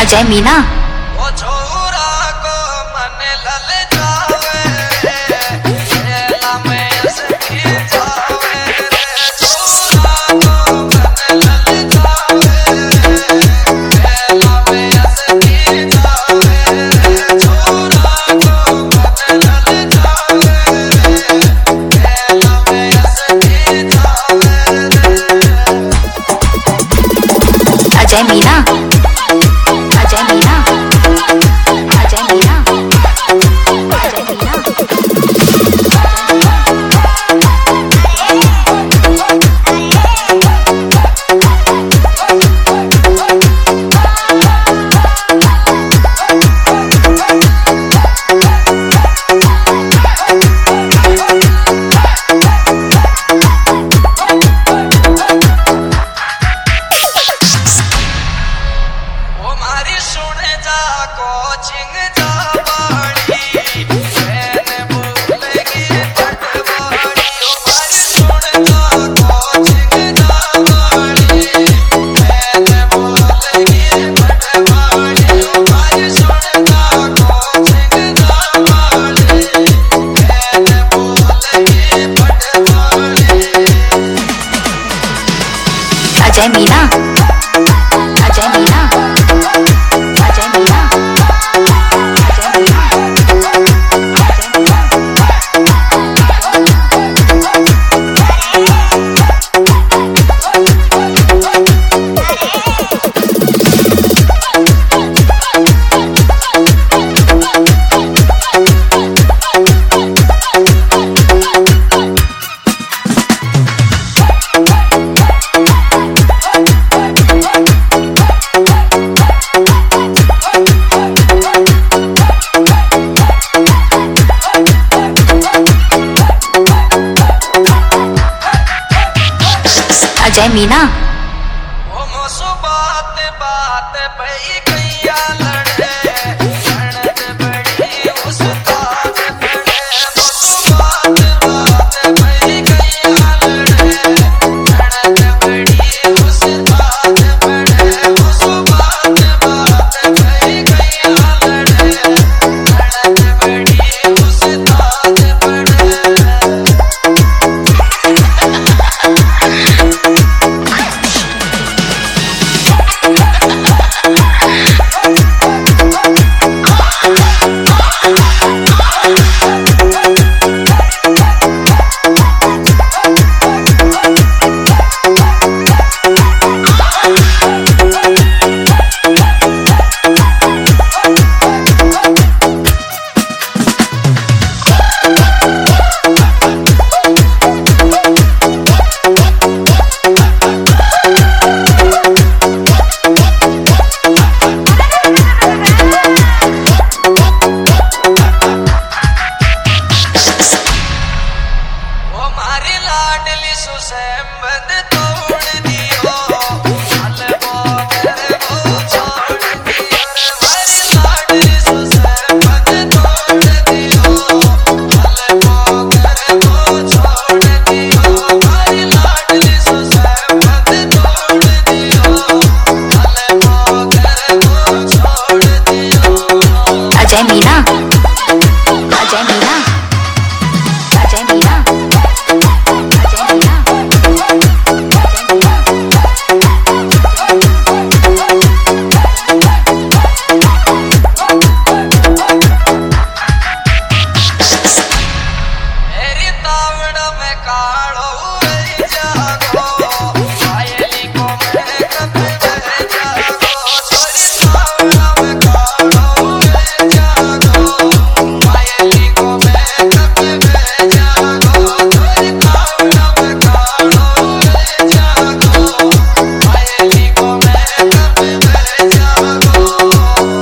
अजय मीना। ओ छोरा को मन लल जावे खेला में सखी जावे छोरा को मन लल जावे खेला में सखी जावे छोरा को मन लल जावे खेला में सखी जावे अजय मीना। अजय मीना। अजय मीना। अजय मीना। कोचिंग जा बाड़ी मैंने बोलेगी पटवाड़ी हमारी सुन जा कोचिंग जा बाड़ी मैंने बोलेगी पटवाड़ी हमारी सुन जा कोचिंग जा बाड़ी मैंने बोलेगी पटवाड़ी अजय मीना। अजय मीना। अजय मीना। अजय मीना। अजय मीना। ओ मोसो बात बात पे गैया लड़े